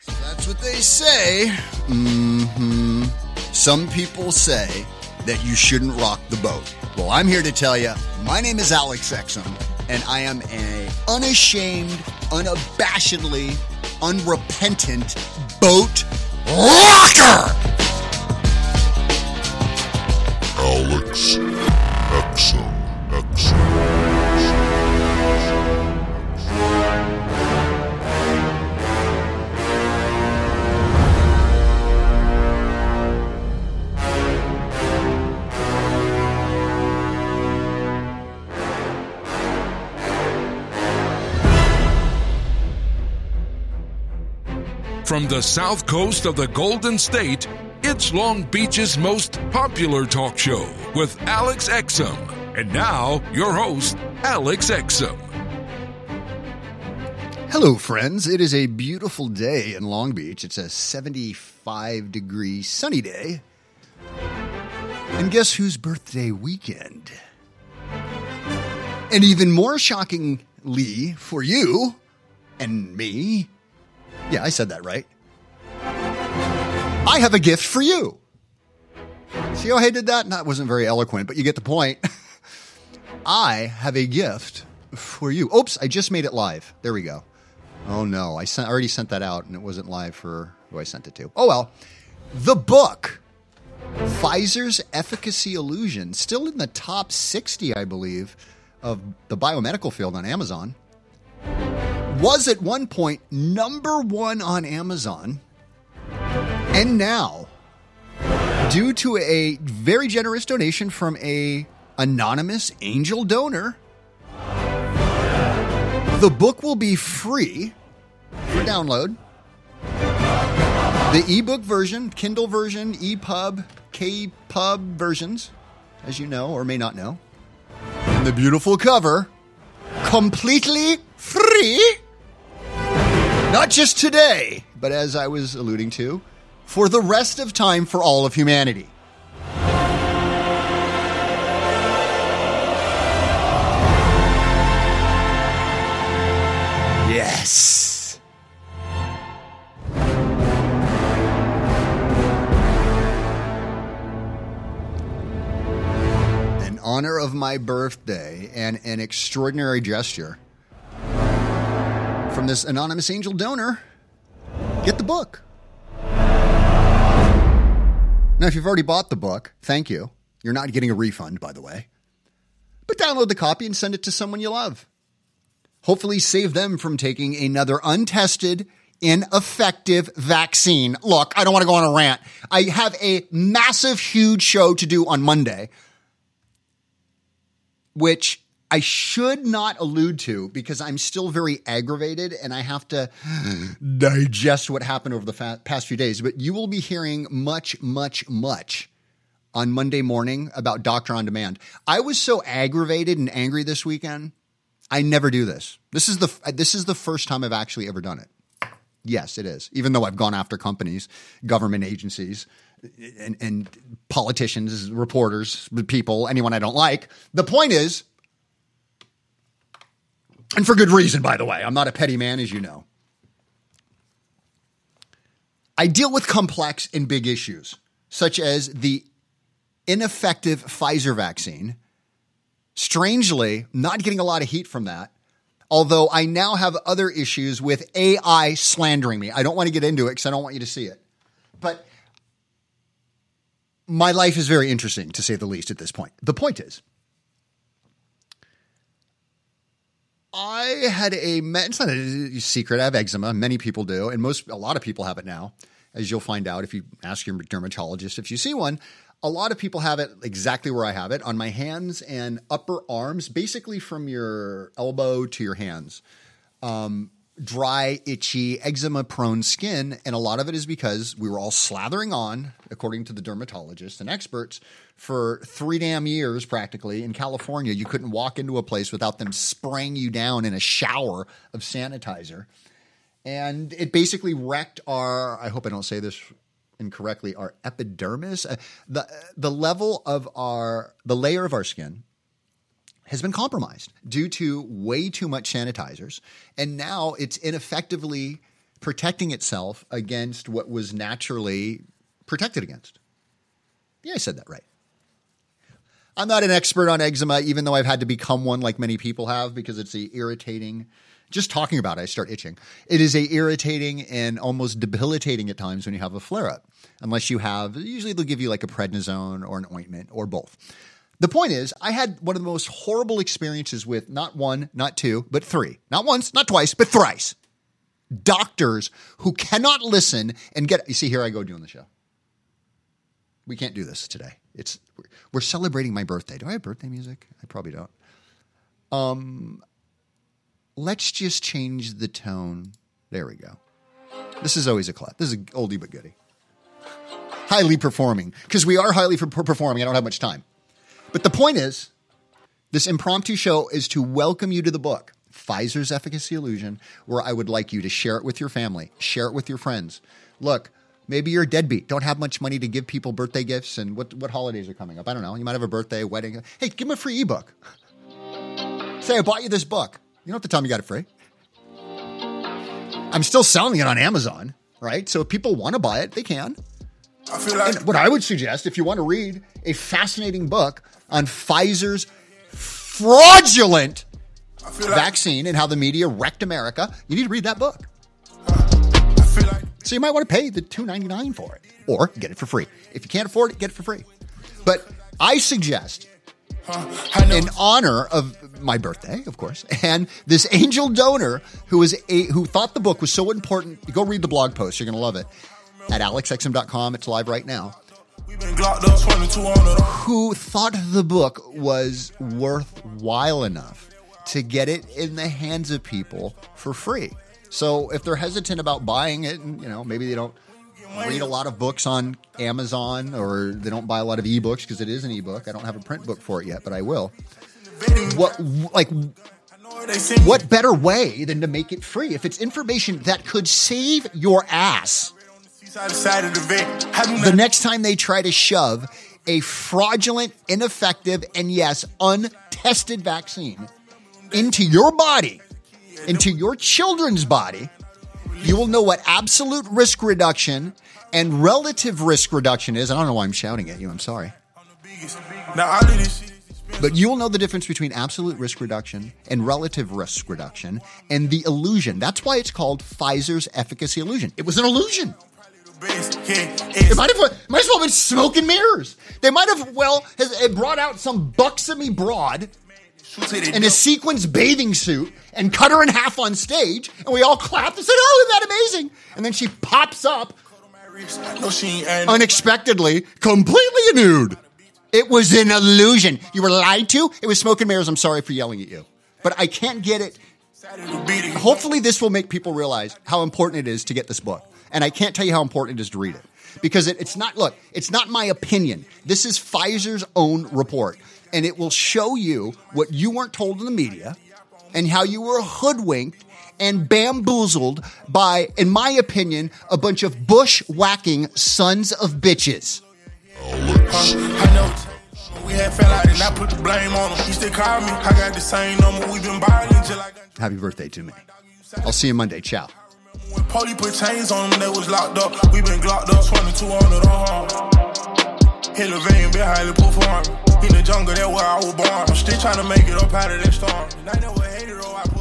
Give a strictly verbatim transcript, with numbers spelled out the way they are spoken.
That's what they say. Mm-hmm. Some people say that you shouldn't rock the boat. Well, I'm here to tell you, my name is Alex Exum, and I am an unashamed, unabashedly, unrepentant boat rocker! Alex Exum, Exum. From the south coast of the Golden State, it's Long Beach's most popular talk show with Alex Exum. And now, your host, Alex Exum. Hello, friends. It is a beautiful day in Long Beach. It's a seventy-five degree sunny day. And guess whose birthday weekend? And even more shockingly for you and me, yeah, I said that right, I have a gift for you. See how I did that? That wasn't very eloquent, but you get the point. I have a gift for you. Oops, I just made it live. There we go. Oh no, I sent, I already sent that out and it wasn't live for who I sent it to. Oh well. The book, Pfizer's Efficacy Illusion, still in the top sixty, I believe, of the biomedical field on Amazon, was at one point number one on Amazon. And now, due to a very generous donation from a anonymous angel donor, the book will be free for download. The ebook version, Kindle version, EPUB, KPUB versions, as you know or may not know. And the beautiful cover, completely free. Not just today, but as I was alluding to, for the rest of time for all of humanity. Yes. In honor of my birthday and an extraordinary gesture from this anonymous angel donor, get the book. Now, if you've already bought the book, thank you. You're not getting a refund, by the way. But download the copy and send it to someone you love. Hopefully save them from taking another untested, ineffective vaccine. Look, I don't want to go on a rant. I have a massive, huge show to do on Monday, which I should not allude to because I'm still very aggravated and I have to digest what happened over the fa- past few days. But you will be hearing much, much, much on Monday morning about Doctor On Demand. I was so aggravated and angry this weekend. I never do this. This is the this is the first time I've actually ever done it. Yes, it is. Even though I've gone after companies, government agencies, and, and politicians, reporters, people, anyone I don't like. The point is, and for good reason, by the way, I'm not a petty man, as you know. I deal with complex and big issues, such as the ineffective Pfizer vaccine. Strangely, not getting a lot of heat from that, although I now have other issues with A I slandering me. I don't want to get into it because I don't want you to see it. But my life is very interesting, to say the least, at this point. The point is, I had a, it's not a secret, I have eczema. Many people do, and most, a lot of people have it now, as you'll find out if you ask your dermatologist if you see one. A lot of people have it exactly where I have it, on my hands and upper arms, basically from your elbow to your hands. Um, dry, itchy, eczema-prone skin, and a lot of it is because we were all slathering on, according to the dermatologists and experts, for three damn years practically. In California, you couldn't walk into a place without them spraying you down in a shower of sanitizer. And it basically wrecked our, I hope I don't say this incorrectly, our epidermis. Uh, the the level of our, the layer of our skin has been compromised due to way too much sanitizers. And now it's ineffectively protecting itself against what was naturally protected against. Yeah, I said that right. I'm not an expert on eczema, even though I've had to become one like many people have, because it's a irritating, just talking about it, I start itching. It is a irritating and almost debilitating at times when you have a flare-up, unless you have, usually they'll give you like a prednisone or an ointment or both. The point is, I had one of the most horrible experiences with not one, not two, but three. Not once, not twice, but thrice. Doctors who cannot listen and get, you see, here I go doing the show. We can't do this today. It's we're celebrating my birthday. Do I have birthday music? I probably don't. Um, let's just change the tone. There we go. This is always a clap. This is an oldie but goodie. Highly performing, because we are highly performing. I don't have much time. But the point is, this impromptu show is to welcome you to the book, Pfizer's Efficacy Illusion, where I would like you to share it with your family, share it with your friends. Look, maybe you're a deadbeat, don't have much money to give people birthday gifts, and what what holidays are coming up? I don't know. You might have a birthday, a wedding. Hey, give them a free ebook. Say, I bought you this book. You don't have to tell them you got it free. I'm still selling it on Amazon, right? So if people want to buy it, they can. I feel like and what I would suggest, if you want to read a fascinating book on Pfizer's fraudulent like vaccine and how the media wrecked America, you need to read that book. I feel like so you might want to pay the two dollars and ninety-nine cents for it, or get it for free. If you can't afford it, get it for free. But I suggest, in honor of my birthday, of course, and this angel donor who was a, who thought the book was so important, go read the blog post. You're going to love it. At alex x m dot com. It's live right now. Who thought the book was worthwhile enough to get it in the hands of people for free. So if they're hesitant about buying it, and, you know, maybe they don't read a lot of books on Amazon, or they don't buy a lot of ebooks because it is an ebook. I don't have a print book for it yet, but I will. What, like, what better way than to make it free if it's information that could save your ass? The next time they try to shove a fraudulent, ineffective, and yes, untested vaccine into your body, into your children's body, you will know what absolute risk reduction and relative risk reduction is. I don't know why I'm shouting at you. I'm sorry. But you will know the difference between absolute risk reduction and relative risk reduction and the illusion. That's why it's called Pfizer's Efficacy Illusion. It was an illusion. It might have, might as well have been smoke and mirrors. They might have, well, has, brought out some buxomy broad in a sequins bathing suit and cut her in half on stage, and we all clapped and said, oh, isn't that amazing? And then she pops up unexpectedly, completely nude. It was an illusion. You were lied to. It was smoke and mirrors. I'm sorry for yelling at you, but I can't get it. Hopefully this will make people realize how important it is to get this book. And I can't tell you how important it is to read it. Because it, it's not, look, it's not my opinion. This is Pfizer's own report. And it will show you what you weren't told in the media and how you were hoodwinked and bamboozled by, in my opinion, a bunch of bushwhacking sons of bitches. I know we had fell out and I put the blame on him. He still call me. I got the same number. We've been buying till I got. Happy birthday to me. I'll see you Monday. Ciao. When Polly put chains on them, they was locked up. We been glocked up, twenty-two hundred on home. Hit a vein behind the performing. In the jungle, that's where I was born. I'm still trying to make it up out of that storm. And I never hated her.